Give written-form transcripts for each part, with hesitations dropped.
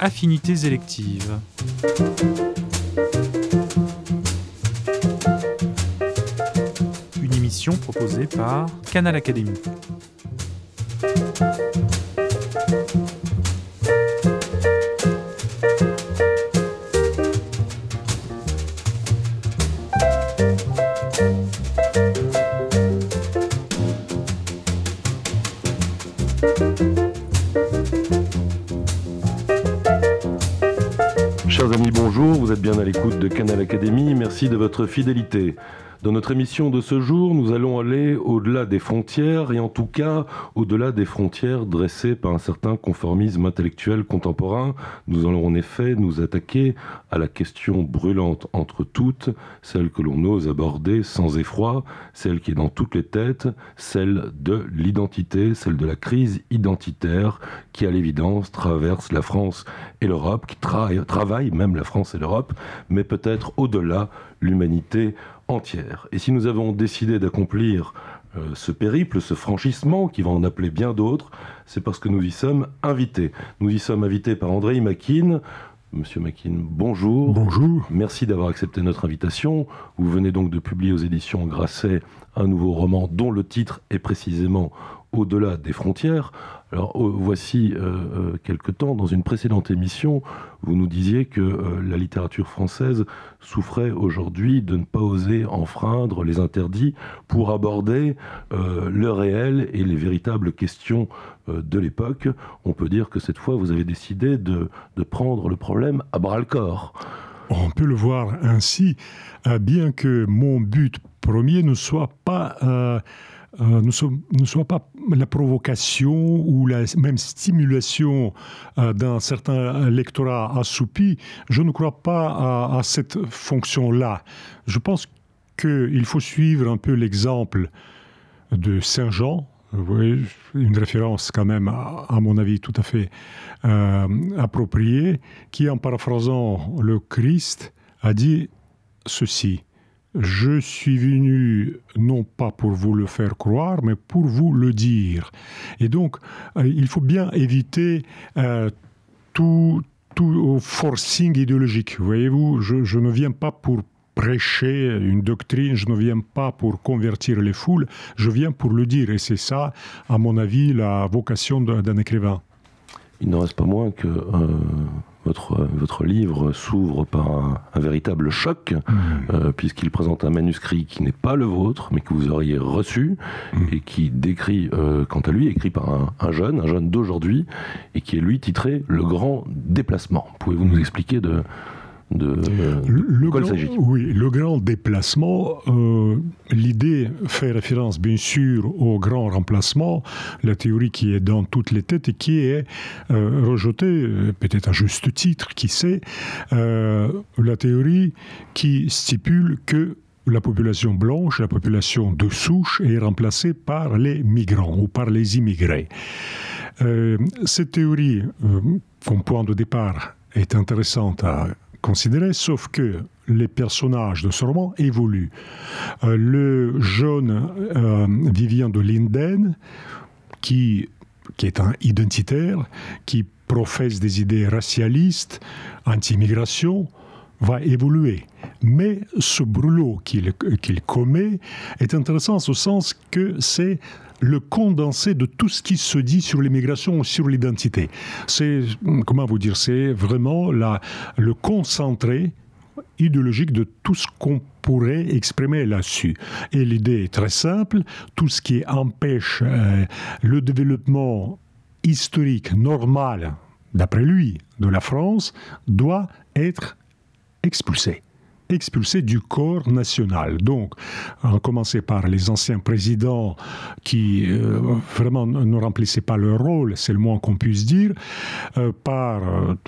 Affinités électives. Une émission proposée par Canal Académie. Chers amis, bonjour, vous êtes bien à l'écoute de Canal Académie, merci de votre fidélité. Dans notre émission de ce jour, nous allons aller au-delà des frontières, et en tout cas au-delà des frontières dressées par un certain conformisme intellectuel contemporain. Nous allons en effet nous attaquer à la question brûlante entre toutes, celle que l'on ose aborder sans effroi, celle qui est dans toutes les têtes, celle de l'identité, celle de la crise identitaire qui, à l'évidence, traverse la France et l'Europe, qui travaille même la France et l'Europe, mais peut-être au-delà l'humanité entière. Et si nous avons décidé d'accomplir ce périple, ce franchissement, qui va en appeler bien d'autres, c'est parce que nous y sommes invités. Nous y sommes invités par André Makin. Monsieur Makin, bonjour. Bonjour. Merci d'avoir accepté notre invitation. Vous venez donc de publier aux éditions Grasset un nouveau roman dont le titre est précisément Au-delà des frontières. Alors voici quelque temps, dans une précédente émission, vous nous disiez que la littérature française souffrait aujourd'hui de ne pas oser enfreindre les interdits pour aborder le réel et les véritables questions de l'époque. On peut dire que cette fois, vous avez décidé de prendre le problème à bras-le-corps. On peut le voir ainsi, bien que mon but premier ne soit pas la provocation ou la même stimulation d'un certain lectorat assoupi. Je ne crois pas à cette fonction-là. Je pense qu'il faut suivre un peu l'exemple de Saint Jean. Vous voyez, une référence quand même, à mon avis, tout à fait appropriée, qui, en paraphrasant le Christ, a dit ceci: « Je suis venu non pas pour vous le faire croire, mais pour vous le dire. » Et donc, il faut bien éviter tout forcing idéologique. Voyez-vous, je ne viens pas pour prêcher une doctrine, je ne viens pas pour convertir les foules, je viens pour le dire. Et c'est ça, à mon avis, la vocation d'un écrivain. Il n'en reste pas moins que votre livre s'ouvre par un véritable choc, puisqu'il présente un manuscrit qui n'est pas le vôtre, mais que vous auriez reçu, et qui décrit, quant à lui, écrit par un jeune d'aujourd'hui, et qui est lui titré « Le grand déplacement ». Pouvez-vous nous expliquer de quoi il s'agit? Oui, le grand déplacement, l'idée fait référence bien sûr au grand remplacement, la théorie qui est dans toutes les têtes et qui est rejetée, peut-être à juste titre, qui sait, la théorie qui stipule que la population blanche, la population de souche, est remplacée par les migrants ou par les immigrés. Cette théorie, comme point de départ, est intéressante à considérer, sauf que les personnages de ce roman évoluent. Le jeune Vivien de Linden, qui est un identitaire, qui professe des idées racialistes, anti-immigration, va évoluer. Mais ce brûlot qu'il commet est intéressant au sens que c'est le condensé de tout ce qui se dit sur l'immigration ou sur l'identité. C'est, comment vous dire, c'est vraiment le concentré idéologique de tout ce qu'on pourrait exprimer là-dessus. Et l'idée est très simple, tout ce qui empêche le développement historique normal, d'après lui, de la France, doit être expulsé du corps national. Donc, on commençait par les anciens présidents qui vraiment ne remplissaient pas leur rôle, c'est le moins qu'on puisse dire, par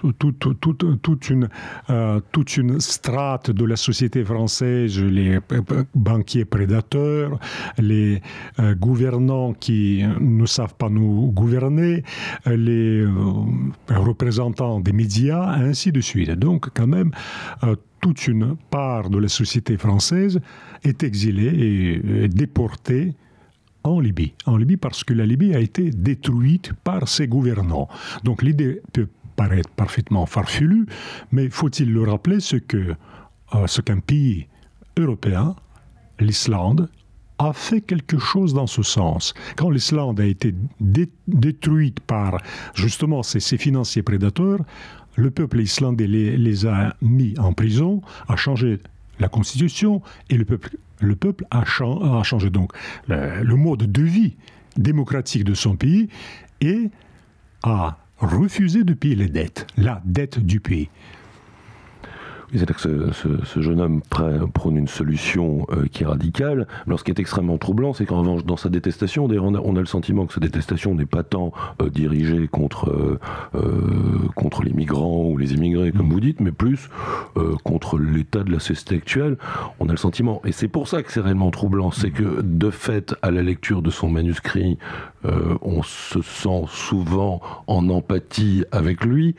toute une strate de la société française, les banquiers prédateurs, les gouvernants qui ne savent pas nous gouverner, les représentants des médias, ainsi de suite. Donc, quand même, toute une part de la société française est exilée et déportée en Libye. En Libye parce que la Libye a été détruite par ses gouvernants. Donc l'idée peut paraître parfaitement farfelu, mais faut-il le rappeler ce qu'un pays européen, l'Islande, a fait quelque chose dans ce sens. Quand l'Islande a été détruite par justement ces financiers prédateurs, le peuple islandais les a mis en prison, a changé la constitution et le peuple a changé donc le mode de vie démocratique de son pays et a refusé de payer la dette du pays. C'est-à-dire que ce jeune homme prône une solution qui est radicale. Alors, ce qui est extrêmement troublant, c'est qu'en revanche, dans sa détestation, d'ailleurs, on a le sentiment que sa détestation n'est pas tant dirigée contre les migrants ou les immigrés, comme vous dites, mais plus contre l'état de la société actuelle. On a le sentiment, et c'est pour ça que c'est réellement troublant, c'est que, de fait, à la lecture de son manuscrit, on se sent souvent en empathie avec lui,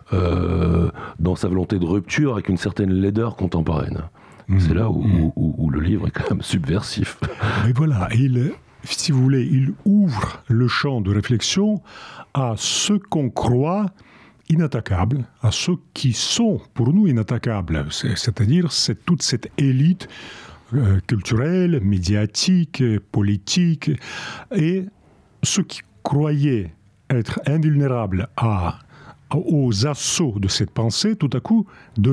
dans sa volonté de rupture avec une certaine laideur contemporaine. C'est là où le livre est quand même subversif. Mais voilà, si vous voulez, il ouvre le champ de réflexion à ceux qu'on croit inattaquables, à ceux qui sont pour nous inattaquables, c'est-à-dire toute cette élite culturelle, médiatique, politique, et ceux qui croyaient être invulnérables aux assauts de cette pensée, tout à coup,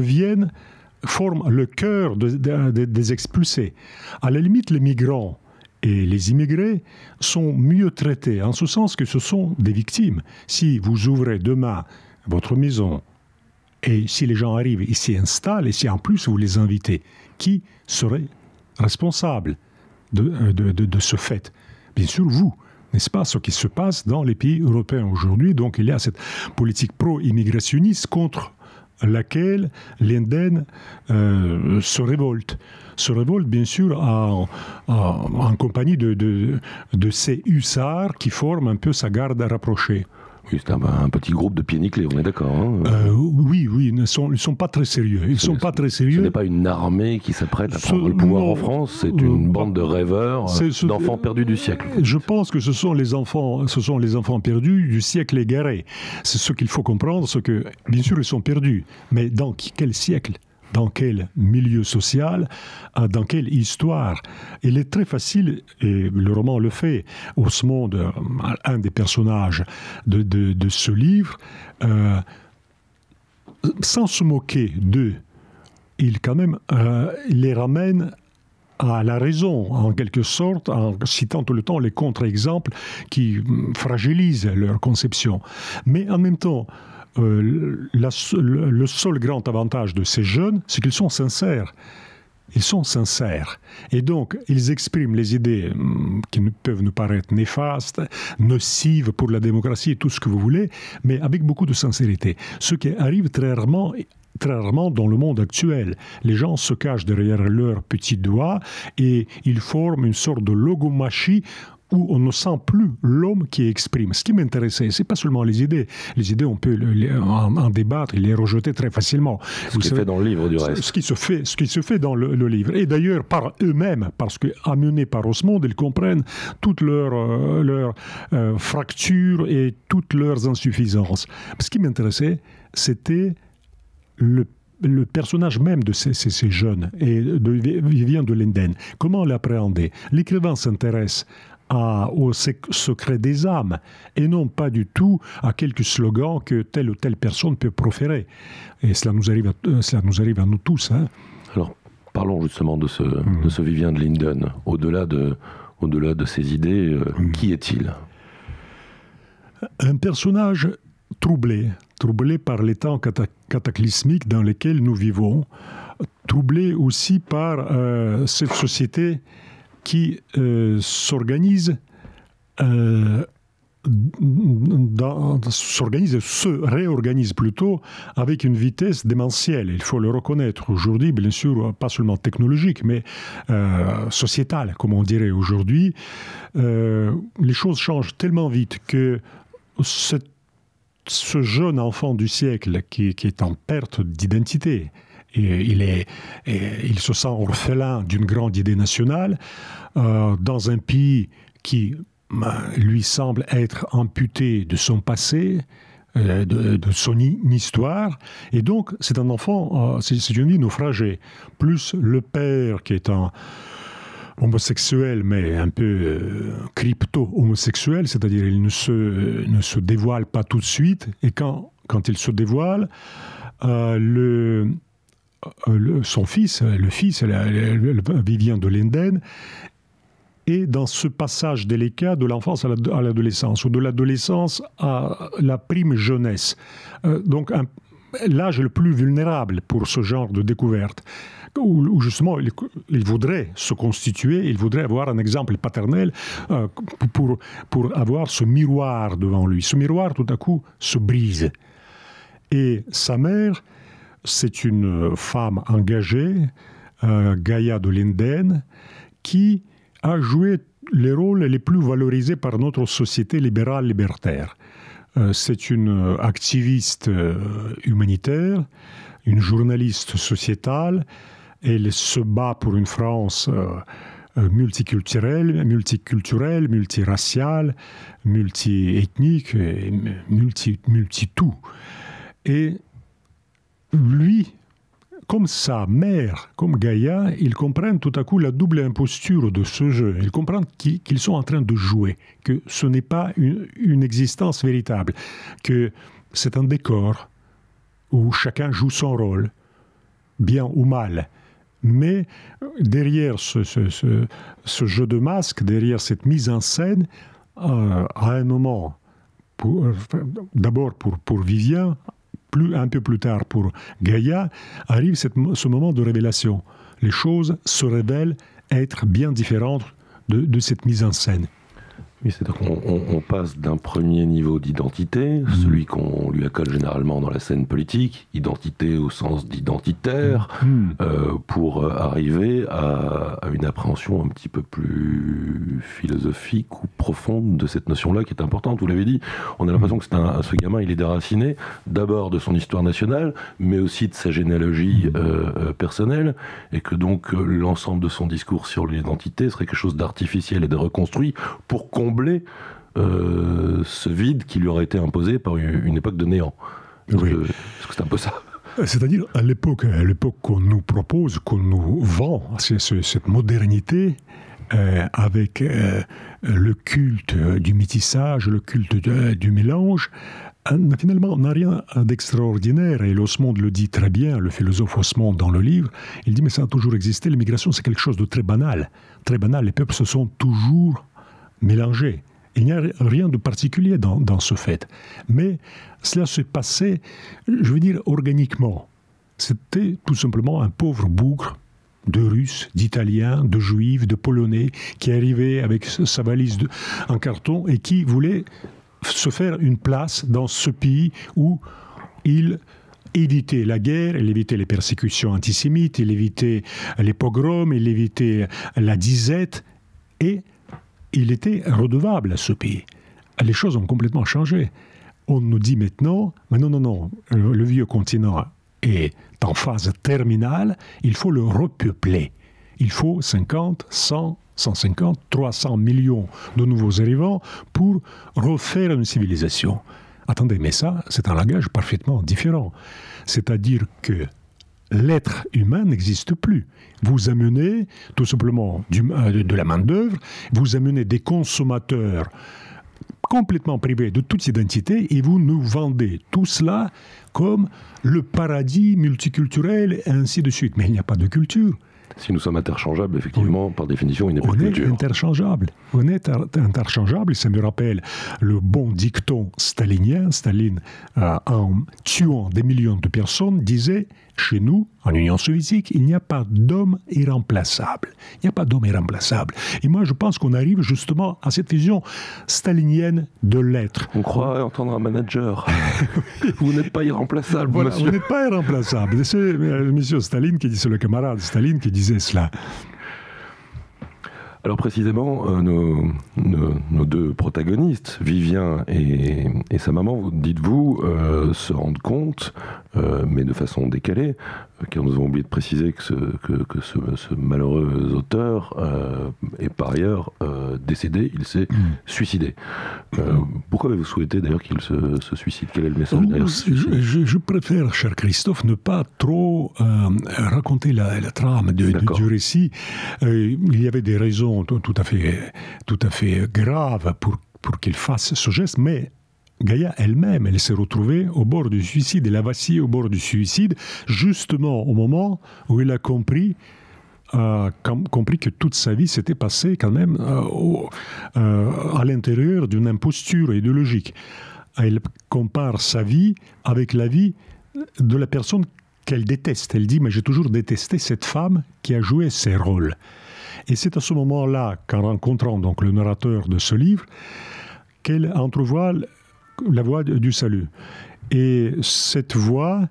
forment le cœur des expulsés. À la limite, les migrants et les immigrés sont mieux traités, en ce sens que ce sont des victimes. Si vous ouvrez demain votre maison, et si les gens arrivent et s'y installent, et si en plus vous les invitez, qui serait responsable de ce fait? Bien sûr, vous. N'est-ce pas, ce qui se passe dans les pays européens aujourd'hui. Donc il y a cette politique pro-immigrationniste contre laquelle Linden se révolte. Se révolte bien sûr en compagnie de ces hussards qui forment un peu sa garde rapprochée. Oui, c'est un petit groupe de pieds nickelés, on est d'accord. Hein oui, ils ne sont pas très sérieux. Ce n'est pas une armée qui s'apprête à prendre le pouvoir en France, c'est une bande de rêveurs, d'enfants perdus du siècle. Je pense que ce sont les enfants perdus du siècle égaré. C'est ce qu'il faut comprendre, bien sûr, ils sont perdus. Mais dans quel siècle ? Dans quel milieu social, dans quelle histoire? Il est très facile, et le roman le fait, Osmond, un des personnages de ce livre, sans se moquer d'eux, il les ramène à la raison, en quelque sorte, en citant tout le temps les contre-exemples qui fragilisent leur conception. Mais en même temps, le seul grand avantage de ces jeunes, c'est qu'ils sont sincères. Ils sont sincères. Et donc, ils expriment les idées qui peuvent nous paraître néfastes, nocives pour la démocratie, tout ce que vous voulez, mais avec beaucoup de sincérité. Ce qui arrive très rarement dans le monde actuel. Les gens se cachent derrière leurs petits doigts et ils forment une sorte de logomachie où on ne sent plus l'homme qui exprime. Ce qui m'intéressait, c'est pas seulement les idées. Les idées, on peut en débattre et les rejeter très facilement. Ce qui est fait dans le livre, du reste. Ce qui se fait dans le livre. Et d'ailleurs, par eux-mêmes, parce qu'amenés par Osmond, ils comprennent toutes leurs fractures et toutes leurs insuffisances. Ce qui m'intéressait, c'était le personnage même de ces jeunes, et de Vivien de Linden. Comment l'appréhender? L'écrivain s'intéresse au secret des âmes, et non pas du tout à quelques slogans que telle ou telle personne peut proférer. Et cela nous arrive à nous tous. Hein. Alors, parlons justement de ce Vivien de Linden. Au-delà de ses idées, qui est-il? Un personnage troublé par les temps cataclysmiques dans lesquels nous vivons, troublé aussi par cette société qui se réorganise plutôt avec une vitesse démentielle. Il faut le reconnaître aujourd'hui, bien sûr, pas seulement technologique, mais sociétale, comme on dirait aujourd'hui. Les choses changent tellement vite que ce jeune enfant du siècle qui est en perte d'identité, et il se sent orphelin d'une grande idée nationale dans un pays qui lui semble être amputé de son passé, de son histoire. Et donc, c'est un enfant, c'est une vie naufragée. Plus le père qui est un homosexuel, mais un peu crypto-homosexuel, c'est-à-dire il ne se dévoile pas tout de suite. Et quand il se dévoile, son fils, Vivien de Linden, est dans ce passage délicat de l'enfance à l'adolescence, ou de l'adolescence à la prime jeunesse. Donc l'âge le plus vulnérable pour ce genre de découverte, où justement il voudrait se constituer, il voudrait avoir un exemple paternel pour avoir ce miroir devant lui. Ce miroir, tout à coup, se brise. Et sa mère, c'est une femme engagée, Gaïa de Linden, qui a joué les rôles les plus valorisés par notre société libérale libertaire. C'est une activiste humanitaire, une journaliste sociétale. Elle se bat pour une France multiculturelle, multiraciale, multiethnique, multi-tout. Et lui, comme sa mère, comme Gaïa, ils comprennent tout à coup la double imposture de ce jeu. Ils comprennent qu'ils sont en train de jouer, que ce n'est pas une existence véritable, que c'est un décor où chacun joue son rôle, bien ou mal. Mais derrière ce jeu de masque, derrière cette mise en scène, à un moment, d'abord pour Vivien, un peu plus tard pour Gaïa, arrive ce moment de révélation. Les choses se révèlent être bien différentes de cette mise en scène. Oui, c'est-à-dire qu'on passe d'un premier niveau d'identité, celui qu'on lui accole généralement dans la scène politique, identité au sens d'identitaire, pour arriver à une appréhension un petit peu plus philosophique ou profonde de cette notion-là qui est importante. Vous l'avez dit, on a l'impression que ce gamin, il est déraciné d'abord de son histoire nationale, mais aussi de sa généalogie personnelle, et que donc l'ensemble de son discours sur l'identité serait quelque chose d'artificiel et de reconstruit pour combler ce vide qui lui aurait été imposé par une époque de néant. Oui. Est-ce que c'est un peu ça ? C'est-à-dire, à l'époque qu'on nous propose, qu'on nous vend, cette modernité, avec le culte du métissage, le culte du mélange, finalement, n'a rien d'extraordinaire. Et Haussmann le dit très bien, le philosophe Haussmann dans le livre, il dit, mais ça a toujours existé, l'immigration c'est quelque chose de très banal. Très banal, les peuples se sont toujours mélangés. Il n'y a rien de particulier dans ce fait. Mais cela se passait, je veux dire, organiquement. C'était tout simplement un pauvre bougre de Russes, d'Italiens, de Juifs, de Polonais, qui arrivait avec sa valise en carton et qui voulait se faire une place dans ce pays où il évitait la guerre, il évitait les persécutions antisémites, il évitait les pogroms, il évitait la disette, et il était redevable à ce pays. Les choses ont complètement changé. On nous dit maintenant, mais non, le vieux continent est en phase terminale, il faut le repeupler. Il faut 50, 100, 150, 300 millions de nouveaux arrivants pour refaire une civilisation. Attendez, mais ça, c'est un langage parfaitement différent. C'est-à-dire que l'être humain n'existe plus. Vous amenez tout simplement de la main-d'œuvre, vous amenez des consommateurs complètement privés de toute identité et vous nous vendez tout cela comme le paradis multiculturel et ainsi de suite. Mais il n'y a pas de culture. Si nous sommes interchangeables, effectivement, par définition, il n'y a plus de culture. On est interchangeable. Ça me rappelle le bon dicton stalinien. Staline, en tuant des millions de personnes, disait « Chez nous, en Union soviétique, il n'y a pas d'homme irremplaçable. » Il n'y a pas d'homme irremplaçable. Et moi, je pense qu'on arrive justement à cette vision stalinienne de l'être. On croit entendre un manager. Vous n'êtes pas irremplaçable, voilà, monsieur. Vous n'êtes pas irremplaçable. C'est monsieur Staline qui dit, c'est le camarade Staline qui disait cela. Alors précisément, nos deux protagonistes, Vivien et sa maman, dites-vous, se rendent compte, mais de façon décalée, car nous avons oublié de préciser que ce malheureux auteur est par ailleurs décédé, il s'est suicidé. Pourquoi avez-vous souhaité d'ailleurs qu'il se suicide? Quel est le message derrière ce suicide? Je préfère, cher Christophe, ne pas trop raconter la trame du récit. Il y avait des raisons tout à fait graves pour qu'il fasse ce geste, mais Gaïa elle-même, elle s'est retrouvée au bord du suicide. Elle a vacillé au bord du suicide, justement au moment où elle a compris que toute sa vie s'était passée quand même à l'intérieur d'une imposture idéologique. Elle compare sa vie avec la vie de la personne qu'elle déteste. Elle dit « mais j'ai toujours détesté cette femme qui a joué ces rôles ». Et c'est à ce moment-là, qu'en rencontrant donc le narrateur de ce livre, qu'elle entrevoit la voie du salut. Et cette voie,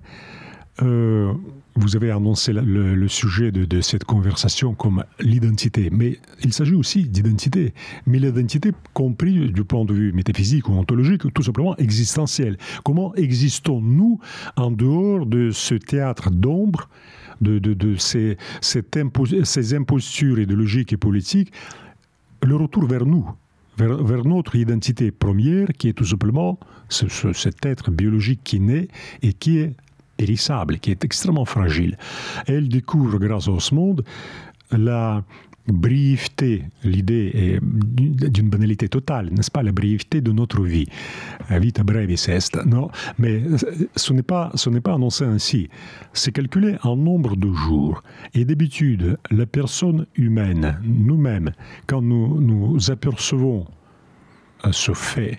vous avez annoncé le sujet de cette conversation comme l'identité, mais il s'agit aussi d'identité. Mais l'identité compris du point de vue métaphysique ou ontologique, tout simplement existentiel. Comment existons-nous en dehors de ce théâtre d'ombre, de ces impostures idéologiques et politiques, le retour vers nous, vers notre identité première, qui est tout simplement cet être biologique qui naît et qui est périssable, qui est extrêmement fragile. Elle découvre, grâce à Osmond, la brièveté, l'idée est d'une banalité totale, n'est-ce pas, la brièveté de notre vie. Vita brevis est, non, mais ce n'est pas annoncé ainsi. C'est calculé en nombre de jours. Et d'habitude, la personne humaine, nous-mêmes, quand nous apercevons ce fait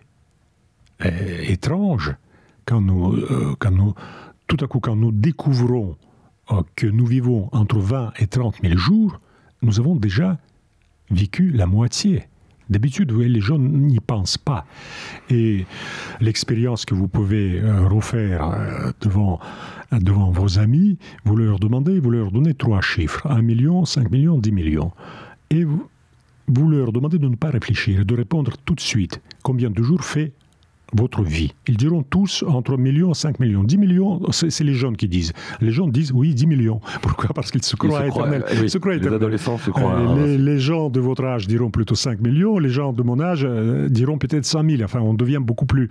étrange, quand tout à coup, quand nous découvrons que nous vivons entre 20 et 30 000 jours, nous avons déjà vécu la moitié. D'habitude, les gens n'y pensent pas. Et l'expérience que vous pouvez refaire devant vos amis, vous leur donnez 3 chiffres, 1 million, 5 millions, 10 millions. Et vous leur demandez de ne pas réfléchir, de répondre tout de suite. Combien de jours fait votre vie? Ils diront tous entre 1 million et 5 millions. 10 millions, c'est les jeunes qui disent. Les gens disent oui, 10 millions. Pourquoi? Parce qu'ils se croient éternels. Les adolescents se croient. Les gens de votre âge diront plutôt 5 millions. Les gens de mon âge diront peut-être 100 000. Enfin, on devient beaucoup plus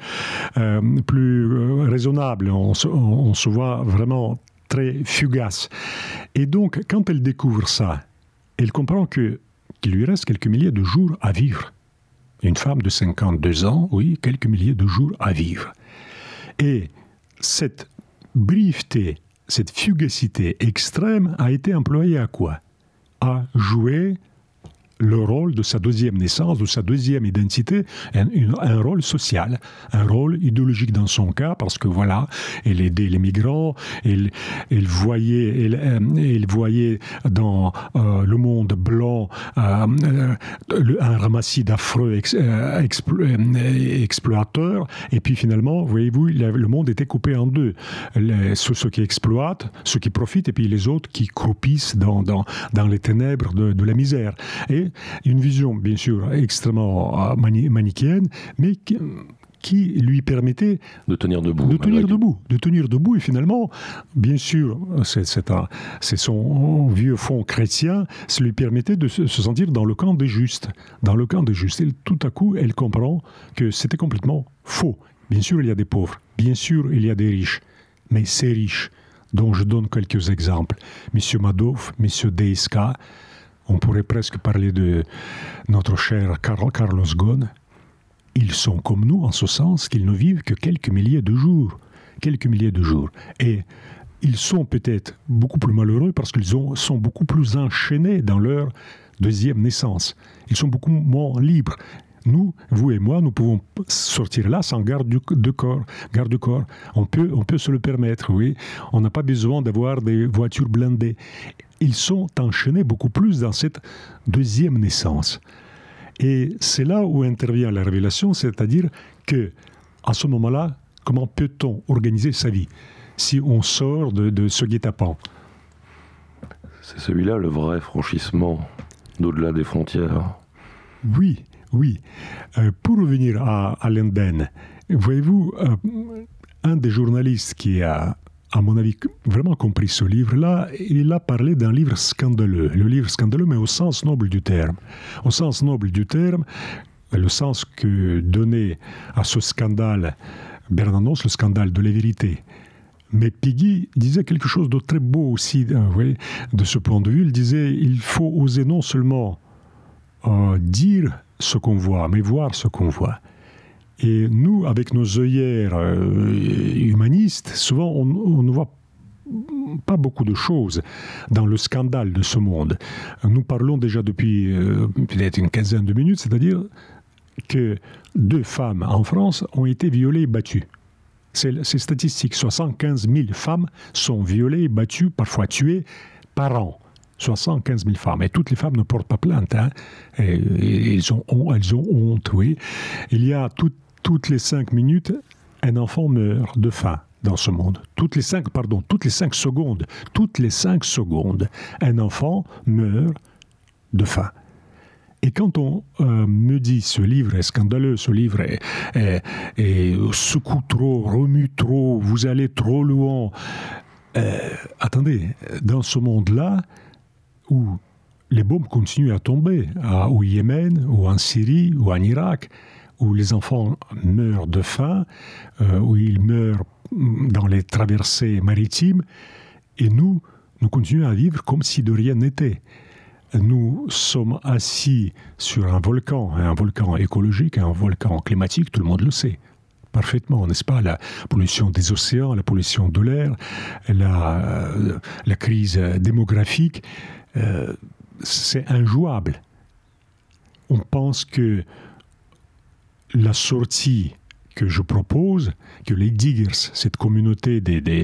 raisonnable. On se voit vraiment très fugace. Et donc, quand elle découvre ça, elle comprend qu'il lui reste quelques milliers de jours à vivre. Une femme de 52 ans, oui, quelques milliers de jours à vivre. Et cette brièveté, cette fugacité extrême a été employée à quoi? À jouer le rôle de sa deuxième naissance, de sa deuxième identité, un rôle social, un rôle idéologique dans son cas, parce que voilà, elle aidait les migrants, elle voyait dans le monde blanc un ramassis d'affreux exploiteurs, et puis finalement, voyez-vous, le monde était coupé en deux. Ceux qui exploitent, ceux qui profitent, et puis les autres qui croupissent dans les ténèbres de la misère. Et une vision, bien sûr, extrêmement manichéenne, mais qui lui permettait de tenir debout. De tenir debout. Et finalement, bien sûr, c'est son vieux fond chrétien, ça lui permettait de se sentir dans le camp des justes. Dans le camp des justes. Et tout à coup, elle comprend que c'était complètement faux. Bien sûr, il y a des pauvres. Bien sûr, il y a des riches. Mais ces riches, dont je donne quelques exemples, M. Madoff, M. DSK, on pourrait presque parler de notre cher Carlos Ghosn. Ils sont comme nous en ce sens qu'ils ne vivent que quelques milliers de jours. Quelques milliers de jours. Et ils sont peut-être beaucoup plus malheureux parce qu'ils sont beaucoup plus enchaînés dans leur deuxième naissance. Ils sont beaucoup moins libres. Nous, vous et moi, nous pouvons sortir là sans garde du corps. On peut se le permettre, oui. On n'a pas besoin d'avoir des voitures blindées. Ils sont enchaînés beaucoup plus dans cette deuxième naissance. Et c'est là où intervient la révélation, c'est-à-dire que, à ce moment-là, comment peut-on organiser sa vie si on sort de ce guet-apens? C'est celui-là le vrai franchissement d'au-delà des frontières. Oui. Pour revenir à l'Indien, voyez-vous, un des journalistes qui a, à mon avis, vraiment compris ce livre-là, il a parlé d'un livre scandaleux. Le livre scandaleux, mais au sens noble du terme. Au sens noble du terme, le sens que donnait à ce scandale Bernanos, le scandale de la vérité. Mais Péguy disait quelque chose de très beau aussi, de ce point de vue. Il disait, il faut oser non seulement dire ce qu'on voit, mais voir ce qu'on voit. Et nous, avec nos œillères humanistes, souvent on ne voit pas beaucoup de choses dans le scandale de ce monde. Nous parlons déjà depuis peut-être une quinzaine de minutes, c'est-à-dire que 2 femmes en France ont été violées et battues. C'est statistique. 75 000 femmes sont violées et battues, parfois tuées, par an. 75 000 femmes. Et toutes les femmes ne portent pas plainte. Hein. Et elles ont honte, oui. Il y a toutes les 5 minutes, un enfant meurt de faim dans ce monde. Toutes les 5 secondes, un enfant meurt de faim. Et quand on me dit ce livre est scandaleux, ce livre est secoue trop, remue trop, vous allez trop loin. Attendez, dans ce monde-là, où les bombes continuent à tomber, au Yémen, ou en Syrie, ou en Irak, où les enfants meurent de faim, où ils meurent dans les traversées maritimes, et nous continuons à vivre comme si de rien n'était. Nous sommes assis sur un volcan écologique, un volcan climatique, tout le monde le sait parfaitement, n'est-ce pas? La pollution des océans, la pollution de l'air, la crise démographique, c'est injouable. On pense que la sortie que je propose, que les diggers, cette communauté des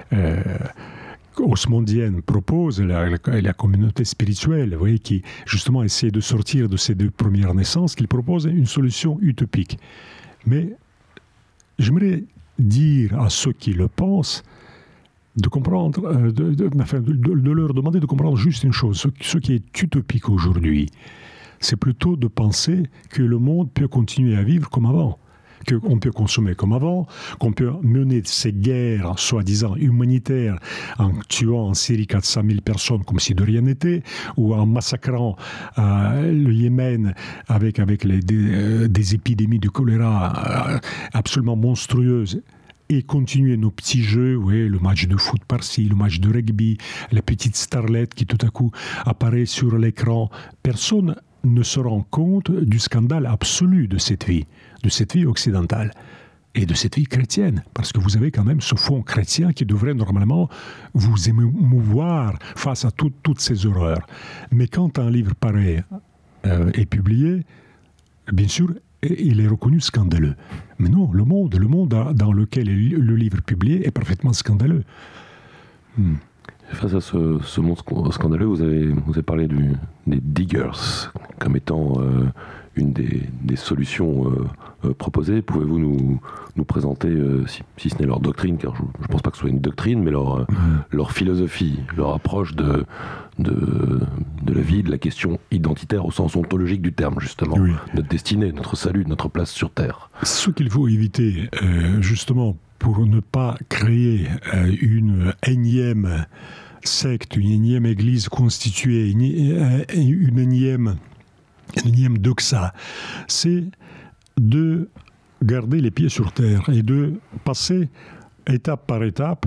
osmondienne propose, la communauté spirituelle, vous voyez, qui justement essaie de sortir de ces 2 premières naissances, qu'il propose une solution utopique. Mais j'aimerais dire à ceux qui le pensent de comprendre, de leur demander de comprendre juste une chose. Ce qui est utopique aujourd'hui, c'est plutôt de penser que le monde peut continuer à vivre comme avant. Qu'on peut consommer comme avant, qu'on peut mener ces guerres soi-disant humanitaires en tuant en Syrie 400 000 personnes comme si de rien n'était, ou en massacrant le Yémen avec des épidémies de choléra absolument monstrueuses, et continuer nos petits jeux, le match de foot par-ci, le match de rugby, la petite starlette qui tout à coup apparaît sur l'écran. Personne ne se rend compte du scandale absolu de cette vie occidentale et de cette vie chrétienne, parce que vous avez quand même ce fond chrétien qui devrait normalement vous émouvoir face à toutes ces horreurs. Mais quand un livre pareil est publié, bien sûr, il est reconnu scandaleux. Mais non, le monde dans lequel le livre est publié est parfaitement scandaleux. Face à ce monde scandaleux, vous avez parlé des diggers comme étant une des solutions proposées. Pouvez-vous nous présenter, si ce n'est leur doctrine, car je ne pense pas que ce soit une doctrine, mais leur philosophie, leur approche de la vie, de la question identitaire au sens ontologique du terme, justement. Oui. Notre destinée, notre salut, notre place sur Terre. Ce qu'il faut éviter, justement, pour ne pas créer une énième secte, une énième église constituée, une énième doxa, c'est de garder les pieds sur terre et de passer étape par étape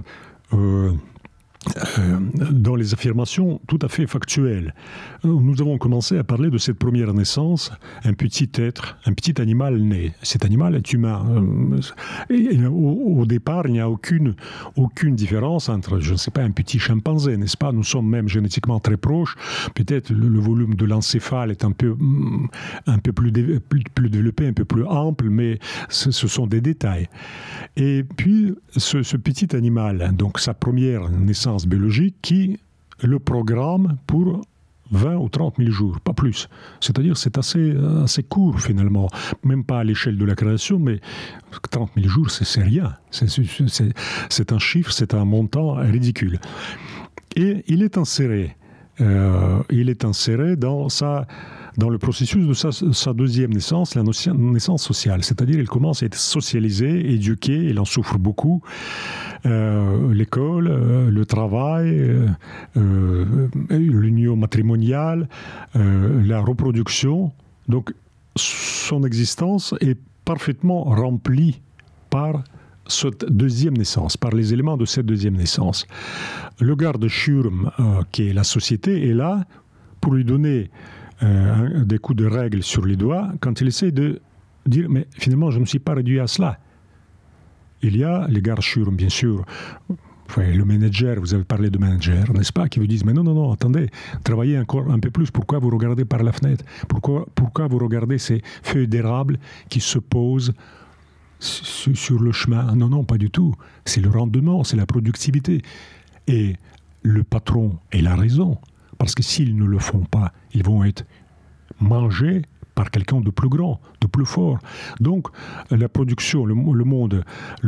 dans les affirmations tout à fait factuelles. Nous avons commencé à parler de cette première naissance, un petit être, un petit animal né. Cet animal est humain. Et au départ, il n'y a aucune différence entre, je ne sais pas, un petit chimpanzé, n'est-ce pas? Nous sommes même génétiquement très proches. Peut-être le volume de l'encéphale est un peu plus développé, un peu plus ample, mais ce sont des détails. Et puis, ce petit animal, donc sa première naissance biologique, qui le programme pour 20 ou 30 000 jours, pas plus. C'est-à-dire c'est assez court finalement, même pas à l'échelle de la création, mais 30 000 jours c'est rien. C'est un chiffre, c'est un montant ridicule. Et il est inséré il est inséré dans le processus de sa deuxième naissance, la naissance sociale. C'est-à-dire il commence à être socialisé, éduqué, il en souffre beaucoup. L'école, le travail, l'union matrimoniale, la reproduction. Donc son existence est parfaitement remplie par cette deuxième naissance, par les éléments de cette deuxième naissance. Le garde-schurm, qui est la société, est là pour lui donner des coups de règle sur les doigts quand il essaie de dire « mais finalement, je ne me suis pas réduit à cela ». Il y a les garde-schurm, bien sûr, enfin, le manager, vous avez parlé de manager, n'est-ce pas, qui vous disent « mais non, attendez, travaillez encore un peu plus, pourquoi vous regardez par la fenêtre ? Pourquoi vous regardez ces feuilles d'érable qui se posent sur le chemin ?» Non, pas du tout. C'est le rendement, c'est la productivité. Et le patron, il a raison. Parce que s'ils ne le font pas, ils vont être mangés par quelqu'un de plus grand, de plus fort. Donc, la production, le monde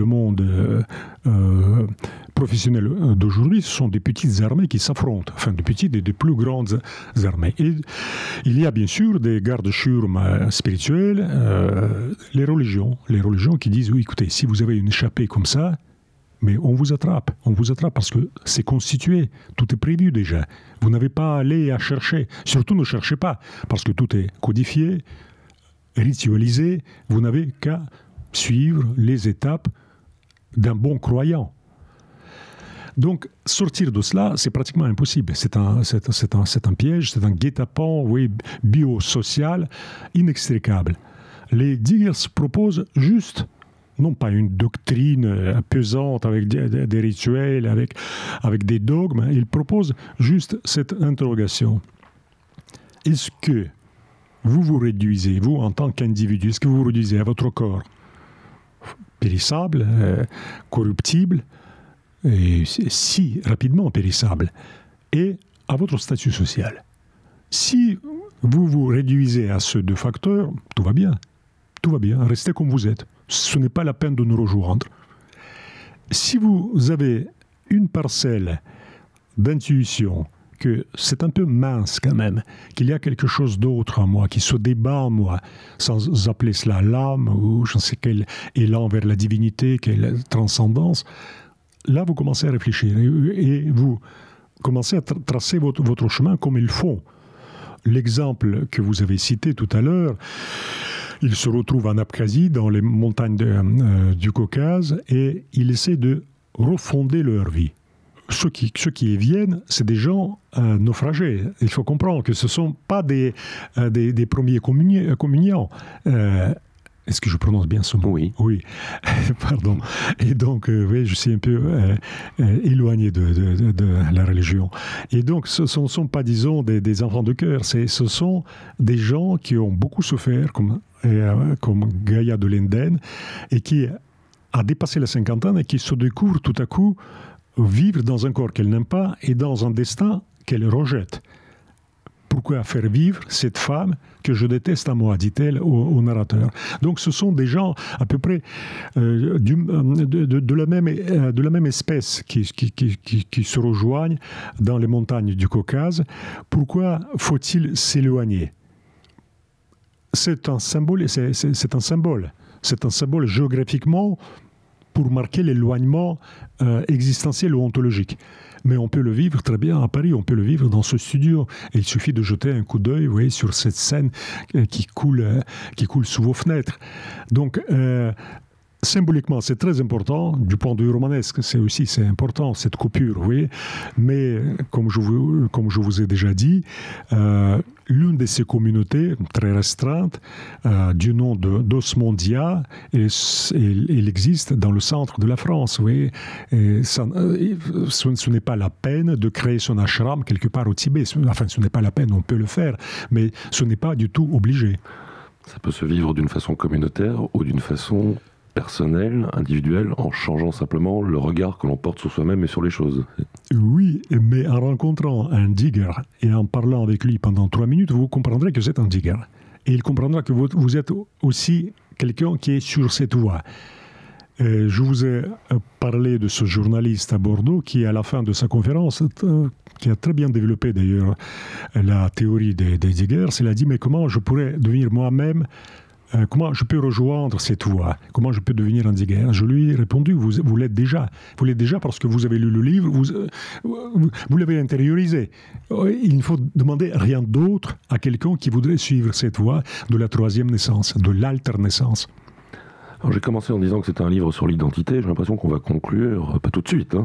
professionnel d'aujourd'hui, ce sont des petites armées qui s'affrontent, enfin de petites et de plus grandes armées. Et il y a bien sûr des garde-schurm spirituels, les religions qui disent, oui, écoutez, si vous avez une échappée comme ça, mais on vous attrape parce que c'est constitué, tout est prévu déjà. Vous n'avez pas à aller à chercher. Surtout ne cherchez pas, parce que tout est codifié, ritualisé. Vous n'avez qu'à suivre les étapes d'un bon croyant. Donc, sortir de cela, c'est pratiquement impossible. C'est un piège, c'est un guet-apens, oui, biosocial, inextricable. Les diggers proposent juste, non pas une doctrine pesante avec des rituels, avec des dogmes, ils proposent juste cette interrogation. Est-ce que vous vous réduisez, vous en tant qu'individu, est-ce que vous vous réduisez à votre corps périssable, corruptible, et si rapidement périssable, et à votre statut social? Si vous vous réduisez à ces deux facteurs, tout va bien, restez comme vous êtes. Ce n'est pas la peine de nous rejoindre. Si vous avez une parcelle d'intuition, que c'est un peu mince quand même, qu'il y a quelque chose d'autre en moi, qui se débat en moi, sans appeler cela l'âme, ou je ne sais quel élan vers la divinité, quelle transcendance, là vous commencez à réfléchir, et vous commencez à tracer votre chemin comme il faut. L'exemple que vous avez cité tout à l'heure, il se retrouve en Abkhazie, dans les montagnes du Caucase, et il essaie de refonder leur vie. Ceux qui y viennent, c'est des gens naufragés. Il faut comprendre que ce ne sont pas des premiers communiants. Est-ce que je prononce bien ce mot ? Oui. Pardon. Et donc, oui, je suis un peu éloigné de la religion. Et donc, ce ne sont pas, disons, des enfants de cœur. Ce sont des gens qui ont beaucoup souffert, comme Gaïa de Linden, et qui a dépassé la cinquantaine et qui se découvre tout à coup vivre dans un corps qu'elle n'aime pas et dans un destin qu'elle rejette. Pourquoi faire vivre cette femme que je déteste à moi, dit-elle au narrateur. Donc ce sont des gens à peu près de la même espèce qui se rejoignent dans les montagnes du Caucase. Pourquoi faut-il s'éloigner ? C'est un symbole géographiquement pour marquer l'éloignement existentiel ou ontologique. Mais on peut le vivre très bien à Paris, on peut le vivre dans ce studio. Et il suffit de jeter un coup d'œil, vous voyez, sur cette scène qui coule sous vos fenêtres. Donc, symboliquement, c'est très important. Du point de vue romanesque, c'est important, cette coupure, vous voyez. Mais, comme je vous ai déjà dit, l'une de ces communautés, très restreinte, du nom d'Osmondia, elle existe dans le centre de la France, vous voyez. Et ce n'est pas la peine de créer son ashram quelque part au Tibet. Enfin, ce n'est pas la peine, on peut le faire, mais ce n'est pas du tout obligé. Ça peut se vivre d'une façon communautaire ou d'une façon personnel, individuel, en changeant simplement le regard que l'on porte sur soi-même et sur les choses. Oui, mais en rencontrant un digger et en parlant avec lui pendant 3 minutes, vous comprendrez que c'est un digger. Et il comprendra que vous êtes aussi quelqu'un qui est sur cette voie. Je vous ai parlé de ce journaliste à Bordeaux qui, à la fin de sa conférence, qui a très bien développé d'ailleurs la théorie des Heidegger, il a dit « Mais comment je pourrais devenir moi-même, comment je peux rejoindre cette voie? Comment je peux devenir un Heidegger ?» Je lui ai répondu « Vous l'êtes déjà. Vous l'êtes déjà parce que vous avez lu le livre, vous l'avez intériorisé. Il ne faut demander rien d'autre à quelqu'un qui voudrait suivre cette voie de la troisième naissance, de l'alternaissance. » Alors j'ai commencé en disant que c'était un livre sur l'identité. J'ai l'impression qu'on va conclure, pas tout de suite,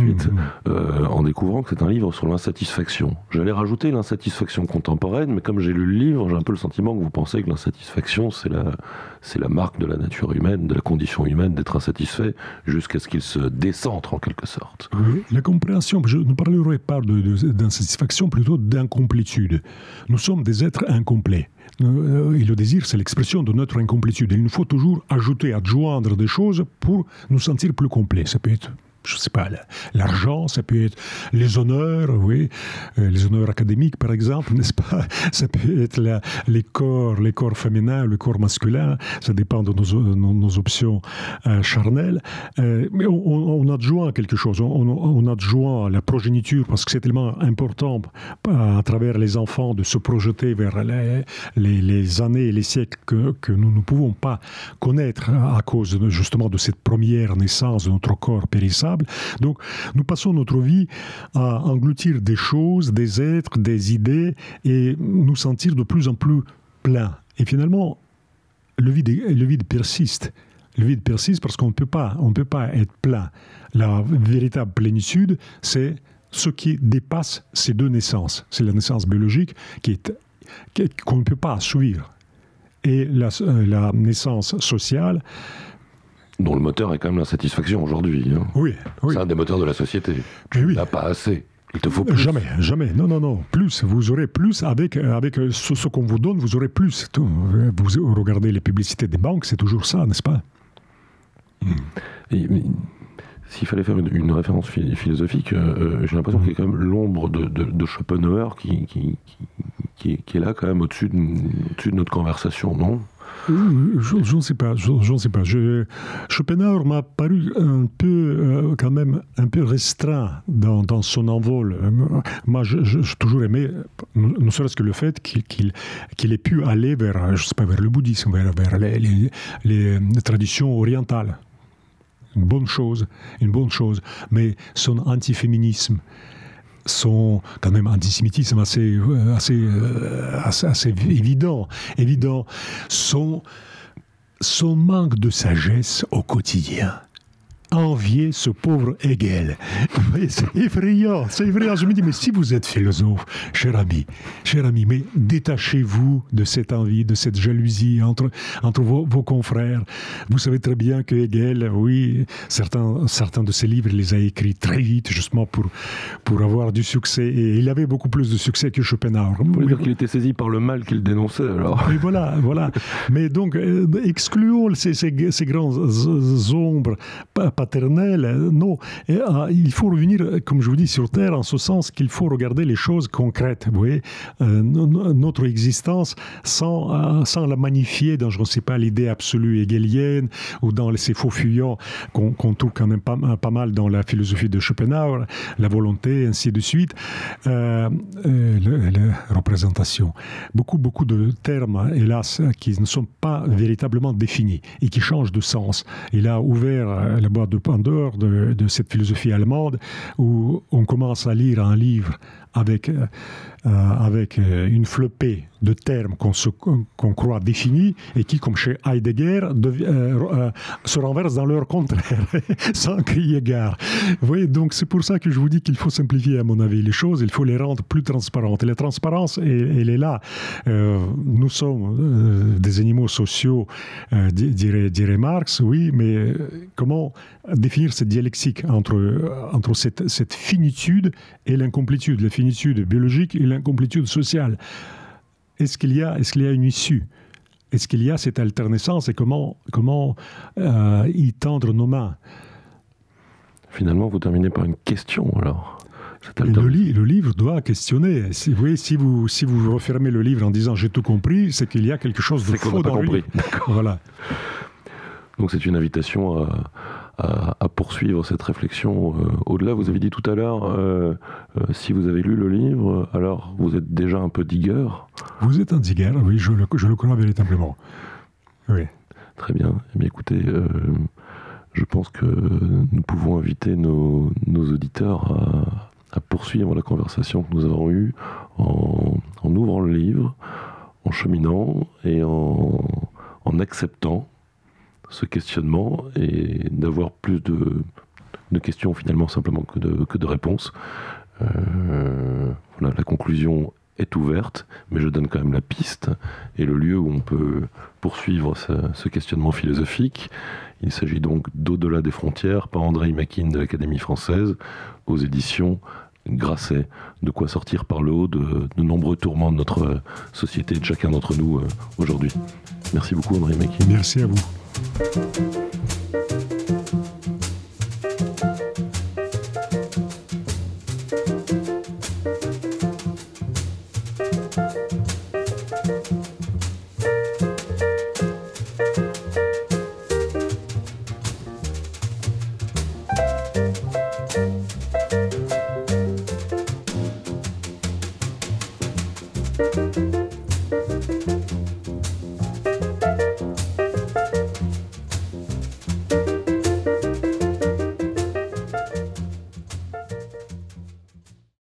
en découvrant que c'est un livre sur l'insatisfaction. J'allais rajouter l'insatisfaction contemporaine, mais comme j'ai lu le livre, j'ai un peu le sentiment que vous pensez que l'insatisfaction, c'est la marque de la nature humaine, de la condition humaine, d'être insatisfait jusqu'à ce qu'il se décentre en quelque sorte. Oui, la compréhension, je ne parlerai pas d'insatisfaction, plutôt d'incomplétude. Nous sommes des êtres incomplets. Et le désir, c'est l'expression de notre incomplétude. Il nous faut toujours ajouter, adjoindre des choses pour nous sentir plus complets. Ça peut être, je ne sais pas, l'argent, ça peut être les honneurs, oui, les honneurs académiques par exemple, n'est-ce pas? Ça peut être les corps féminins, le corps masculin, ça dépend de nos options charnelles. Mais on adjoint quelque chose, on adjoint la progéniture parce que c'est tellement important à travers les enfants de se projeter vers les années et les siècles que nous ne pouvons pas connaître à cause justement de cette première naissance de notre corps périssable. Donc, nous passons notre vie à engloutir des choses, des êtres, des idées et nous sentir de plus en plus pleins. Et finalement, le vide persiste. Le vide persiste parce qu'on ne peut pas être plein. La véritable plénitude, c'est ce qui dépasse ces deux naissances. C'est la naissance biologique qu'on ne peut pas assouvir. Et la naissance sociale, dont le moteur est quand même l'insatisfaction aujourd'hui. Oui. C'est un des moteurs de la société. Tu n'as pas assez. Il te faut plus. Jamais. Non. Plus. Vous aurez plus avec ce qu'on vous donne, vous aurez plus. Vous regardez les publicités des banques, c'est toujours ça, n'est-ce pas? S'il fallait faire une référence philosophique, j'ai l'impression qu'il y a quand même l'ombre de Schopenhauer qui est là quand même au-dessus de notre conversation, non? Je ne sais pas. Schopenhauer m'a paru quand même un peu restreint dans son envol. Moi, j'ai toujours aimé, ne serait-ce que le fait qu'il ait pu aller vers le bouddhisme, vers les traditions orientales. Une bonne chose. Mais son antiféminisme, son quand même antisémitisme assez évident, son manque de sagesse au quotidien. Envier ce pauvre Hegel. C'est effrayant. Je me dis, mais si vous êtes philosophe, cher ami, mais détachez-vous de cette envie, de cette jalousie entre vos confrères. Vous savez très bien que Hegel, oui, certains de ses livres, il les a écrits très vite, justement pour avoir du succès. Et il avait beaucoup plus de succès que Schopenhauer. Vous voulez dire qu'il était saisi par le mal qu'il dénonçait, alors? Mais voilà. Mais donc, excluons ces grands ombres paternelle, non. Il faut revenir, comme je vous dis, sur Terre, en ce sens qu'il faut regarder les choses concrètes. Vous voyez, notre existence sans la magnifier dans, je ne sais pas, l'idée absolue hegelienne ou dans ces faux fuyants qu'on trouve quand même pas mal dans la philosophie de Schopenhauer, la volonté, ainsi de suite, la représentation. Beaucoup de termes, hélas, qui ne sont pas véritablement définis et qui changent de sens. Il a ouvert la boîte de Pandore de cette philosophie allemande où on commence à lire un livre avec une flopée de termes qu'on croit définis et qui, comme chez Heidegger, se renversent dans leur contraire, sans crier gare. Vous voyez, donc c'est pour ça que je vous dis qu'il faut simplifier, à mon avis, les choses, il faut les rendre plus transparentes. Et la transparence, elle est là. Nous sommes des animaux sociaux, dirait Marx, oui, mais comment définir cette dialectique entre cette finitude et l'incomplétude, la finitude biologique et l'incomplétude sociale? Est-ce qu'il y a une issue? Est-ce qu'il y a cette alternaissance et comment y tendre nos mains? Finalement, vous terminez par une question, alors. Le livre doit questionner. Si vous refermez le livre en disant « j'ai tout compris », c'est qu'il y a quelque chose de faux dans le livre. Voilà. Donc c'est une invitation à poursuivre cette réflexion au-delà. Vous avez dit tout à l'heure, si vous avez lu le livre, alors vous êtes déjà un peu digueur. Vous êtes un digueur, oui, je le crois véritablement. Oui. Très bien. Eh bien écoutez, je pense que nous pouvons inviter nos auditeurs à poursuivre la conversation que nous avons eue en ouvrant le livre, en cheminant et en acceptant ce questionnement et d'avoir plus de questions finalement simplement que de réponses. Voilà, la conclusion est ouverte, mais je donne quand même la piste et le lieu où on peut poursuivre ce questionnement philosophique. Il s'agit donc d'Au-delà des frontières par André Makin de l'Académie française aux éditions Grasset. De quoi sortir par le haut de nombreux tourments de notre société et de chacun d'entre nous aujourd'hui. Merci beaucoup André Makin. Merci à vous.